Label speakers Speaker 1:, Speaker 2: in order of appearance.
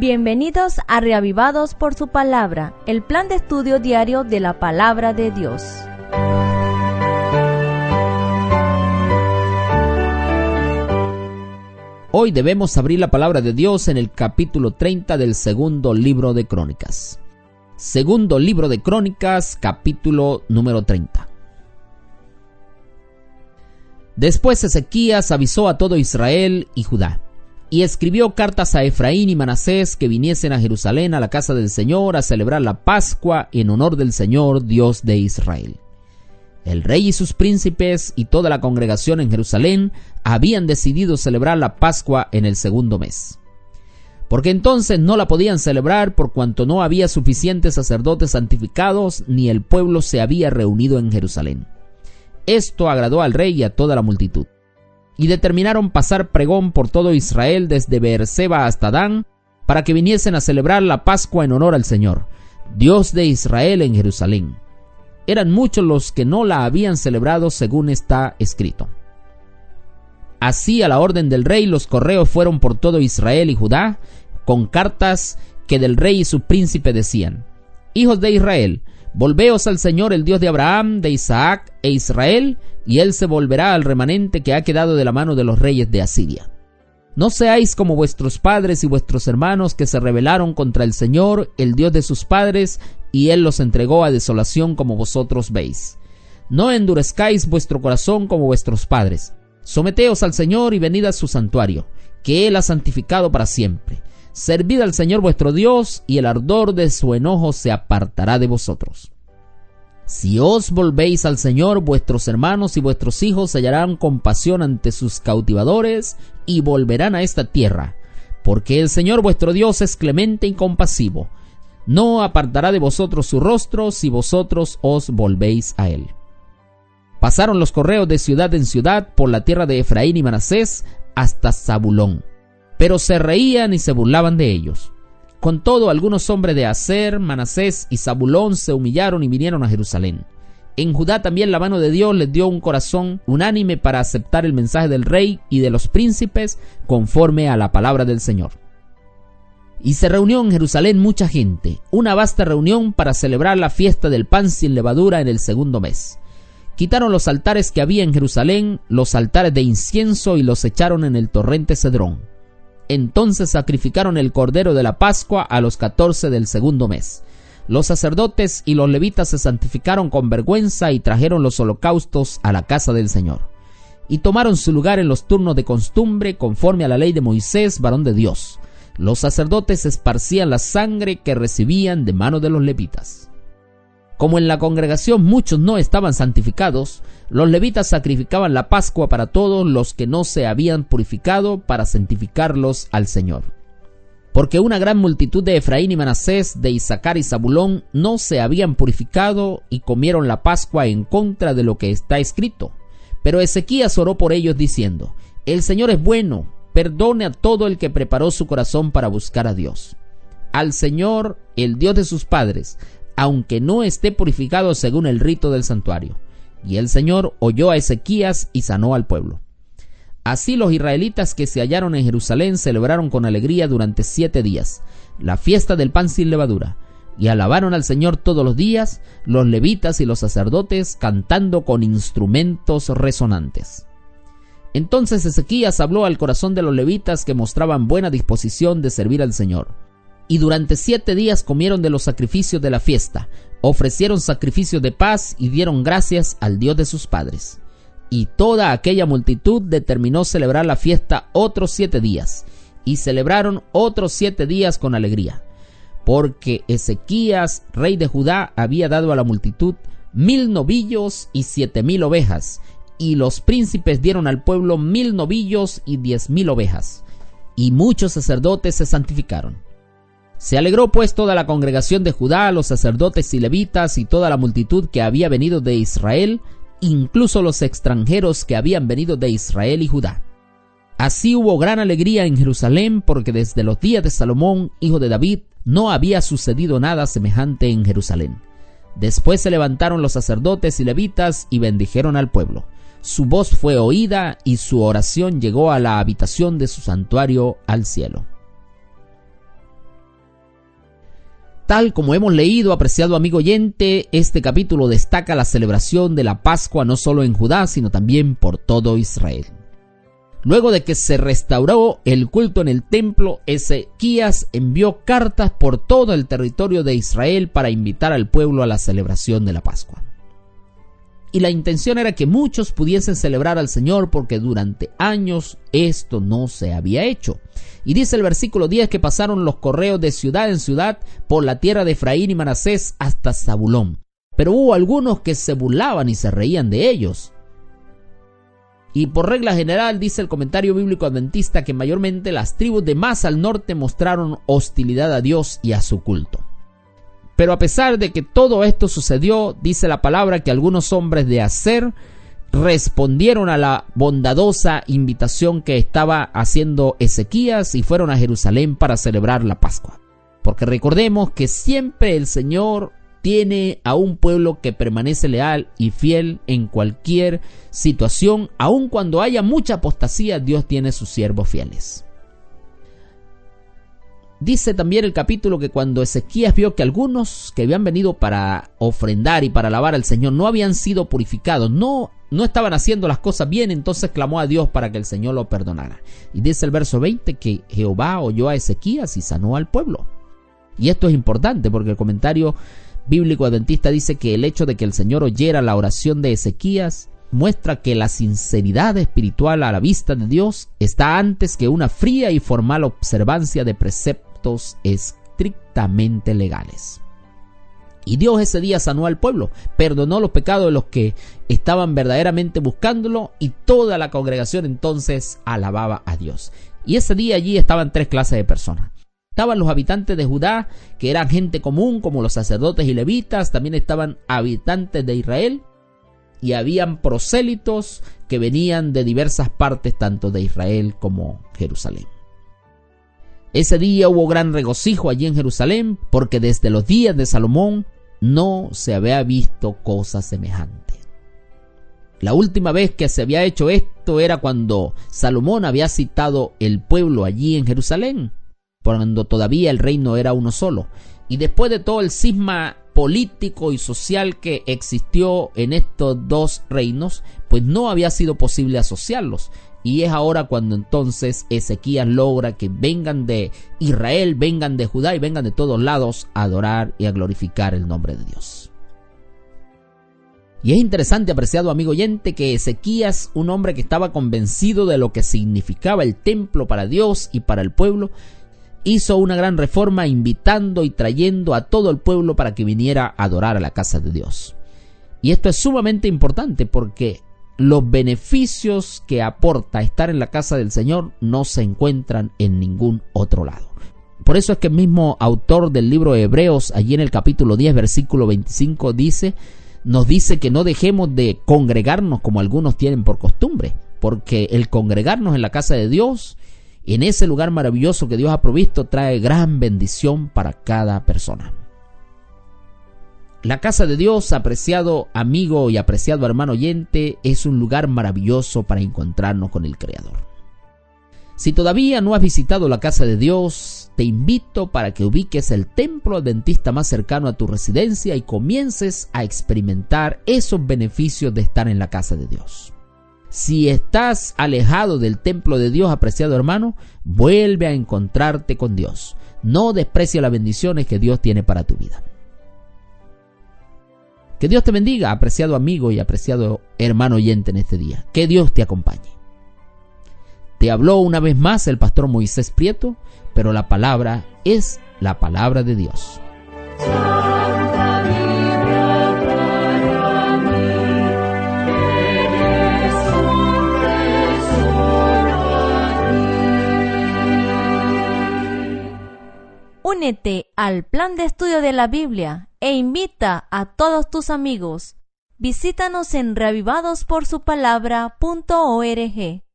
Speaker 1: Bienvenidos a Reavivados por su Palabra, el plan de estudio diario de la Palabra de Dios.
Speaker 2: Hoy debemos abrir la Palabra de Dios en el capítulo 30 del segundo libro de Crónicas. Segundo libro de Crónicas, capítulo número 30. Después Ezequías avisó a todo Israel y Judá, y escribió cartas a Efraín y Manasés que viniesen a Jerusalén a la casa del Señor a celebrar la Pascua en honor del Señor Dios de Israel. El rey y sus príncipes y toda la congregación en Jerusalén habían decidido celebrar la Pascua en el segundo mes, porque entonces no la podían celebrar por cuanto no había suficientes sacerdotes santificados ni el pueblo se había reunido en Jerusalén. Esto agradó al rey y a toda la multitud, y determinaron pasar pregón por todo Israel desde Beerseba hasta Dan, para que viniesen a celebrar la Pascua en honor al Señor, Dios de Israel en Jerusalén. Eran muchos los que no la habían celebrado según está escrito. Así, a la orden del rey, los correos fueron por todo Israel y Judá, con cartas que del rey y su príncipe decían: Hijos de Israel, volveos al Señor, el Dios de Abraham, de Isaac e Israel, y Él se volverá al remanente que ha quedado de la mano de los reyes de Asiria. No seáis como vuestros padres y vuestros hermanos que se rebelaron contra el Señor, el Dios de sus padres, y Él los entregó a desolación como vosotros veis. No endurezcáis vuestro corazón como vuestros padres. Someteos al Señor y venid a su santuario, que Él ha santificado para siempre. Servid al Señor vuestro Dios, y el ardor de su enojo se apartará de vosotros. Si os volvéis al Señor, vuestros hermanos y vuestros hijos hallarán compasión ante sus cautivadores, y volverán a esta tierra, porque el Señor vuestro Dios es clemente y compasivo. No apartará de vosotros su rostro, si vosotros os volvéis a Él. Pasaron los correos de ciudad en ciudad por la tierra de Efraín y Manasés hasta Zabulón, pero se reían y se burlaban de ellos. Con todo, algunos hombres de Aser, Manasés y Zabulón se humillaron y vinieron a Jerusalén. En Judá también la mano de Dios les dio un corazón unánime para aceptar el mensaje del rey y de los príncipes conforme a la palabra del Señor. Y se reunió en Jerusalén mucha gente, una vasta reunión para celebrar la fiesta del pan sin levadura en el segundo mes. Quitaron los altares que había en Jerusalén, los altares de incienso, y los echaron en el torrente Cedrón. Entonces sacrificaron el cordero de la Pascua a los 14 del segundo mes. Los sacerdotes y los levitas se santificaron con vergüenza y trajeron los holocaustos a la casa del Señor. Y tomaron su lugar en los turnos de costumbre conforme a la ley de Moisés, varón de Dios. Los sacerdotes esparcían la sangre que recibían de mano de los levitas. Como en la congregación muchos no estaban santificados, los levitas sacrificaban la Pascua para todos los que no se habían purificado, para santificarlos al Señor. Porque una gran multitud de Efraín y Manasés, de Isaacar y Zabulón, no se habían purificado y comieron la Pascua en contra de lo que está escrito. Pero Ezequías oró por ellos diciendo: El Señor es bueno, perdone a todo el que preparó su corazón para buscar a Dios. Al Señor, el Dios de sus padres, aunque no esté purificado según el rito del santuario. Y el Señor oyó a Ezequías y sanó al pueblo. Así los israelitas que se hallaron en Jerusalén celebraron con alegría durante 7 días la fiesta del pan sin levadura, y alabaron al Señor todos los días, los levitas y los sacerdotes, cantando con instrumentos resonantes. Entonces Ezequías habló al corazón de los levitas, que mostraban buena disposición de servir al Señor. Y durante 7 días comieron de los sacrificios de la fiesta, ofrecieron sacrificios de paz y dieron gracias al Dios de sus padres. Y toda aquella multitud determinó celebrar la fiesta otros 7 días, y celebraron otros 7 días con alegría, porque Ezequías, rey de Judá, había dado a la multitud 1000 novillos y 7000 ovejas, y los príncipes dieron al pueblo 1000 novillos y 10,000 ovejas, y muchos sacerdotes se santificaron. Se alegró pues toda la congregación de Judá, los sacerdotes y levitas y toda la multitud que había venido de Israel, incluso los extranjeros que habían venido de Israel y Judá. Así hubo gran alegría en Jerusalén, porque desde los días de Salomón, hijo de David, no había sucedido nada semejante en Jerusalén. Después se levantaron los sacerdotes y levitas y bendijeron al pueblo. Su voz fue oída y su oración llegó a la habitación de su santuario al cielo. Tal como hemos leído, apreciado amigo oyente, este capítulo destaca la celebración de la Pascua no solo en Judá, sino también por todo Israel. Luego de que se restauró el culto en el templo, Ezequías envió cartas por todo el territorio de Israel para invitar al pueblo a la celebración de la Pascua. Y la intención era que muchos pudiesen celebrar al Señor, porque durante años esto no se había hecho. Y dice el versículo 10 que pasaron los correos de ciudad en ciudad por la tierra de Efraín y Manasés hasta Zabulón. Pero hubo algunos que se burlaban y se reían de ellos. Y por regla general, dice el comentario bíblico adventista, que mayormente las tribus de más al norte mostraron hostilidad a Dios y a su culto. Pero a pesar de que todo esto sucedió, dice la palabra que algunos hombres de Aser respondieron a la bondadosa invitación que estaba haciendo Ezequías y fueron a Jerusalén para celebrar la Pascua. Porque recordemos que siempre el Señor tiene a un pueblo que permanece leal y fiel en cualquier situación. Aun cuando haya mucha apostasía, Dios tiene sus siervos fieles. Dice también el capítulo que cuando Ezequías vio que algunos que habían venido para ofrendar y para alabar al Señor no habían sido purificados, no estaban haciendo las cosas bien, entonces clamó a Dios para que el Señor lo perdonara. Y dice el verso 20 que Jehová oyó a Ezequías y sanó al pueblo. Y esto es importante porque el comentario bíblico adventista dice que el hecho de que el Señor oyera la oración de Ezequías muestra que la sinceridad espiritual a la vista de Dios está antes que una fría y formal observancia de preceptos estrictamente legales. Y Dios ese día sanó al pueblo, perdonó los pecados de los que estaban verdaderamente buscándolo, y toda la congregación entonces alababa a Dios. Y ese día allí estaban tres clases de personas. Estaban los habitantes de Judá, que eran gente común como los sacerdotes y levitas. También estaban habitantes de Israel, y habían prosélitos que venían de diversas partes tanto de Israel como Jerusalén. Ese día hubo gran regocijo allí en Jerusalén, porque desde los días de Salomón no se había visto cosa semejante. La última vez que se había hecho esto era cuando Salomón había citado el pueblo allí en Jerusalén, cuando todavía el reino era uno solo. Y después de todo el cisma político y social que existió en estos dos reinos, pues no había sido posible asociarlos. Y es ahora cuando entonces Ezequías logra que vengan de Israel, vengan de Judá y vengan de todos lados a adorar y a glorificar el nombre de Dios. Y es interesante, apreciado amigo oyente, que Ezequías, un hombre que estaba convencido de lo que significaba el templo para Dios y para el pueblo, hizo una gran reforma invitando y trayendo a todo el pueblo para que viniera a adorar a la casa de Dios. Y esto es sumamente importante porque los beneficios que aporta estar en la casa del Señor no se encuentran en ningún otro lado. Por eso es que el mismo autor del libro de Hebreos, allí en el capítulo 10, versículo 25, nos dice que no dejemos de congregarnos como algunos tienen por costumbre, porque el congregarnos en la casa de Dios, en ese lugar maravilloso que Dios ha provisto, trae gran bendición para cada persona. La casa de Dios, apreciado amigo y apreciado hermano oyente, es un lugar maravilloso para encontrarnos con el Creador. Si todavía no has visitado la casa de Dios, te invito para que ubiques el templo adventista más cercano a tu residencia y comiences a experimentar esos beneficios de estar en la casa de Dios. Si estás alejado del templo de Dios, apreciado hermano, vuelve a encontrarte con Dios. No desprecia las bendiciones que Dios tiene para tu vida. Que Dios te bendiga, apreciado amigo y apreciado hermano oyente en este día. Que Dios te acompañe. Te habló una vez más el pastor Moisés Prieto, pero la palabra es la palabra de Dios.
Speaker 1: Únete al plan de estudio de la Biblia e invita a todos tus amigos. Visítanos en reavivadosporsupalabra.org.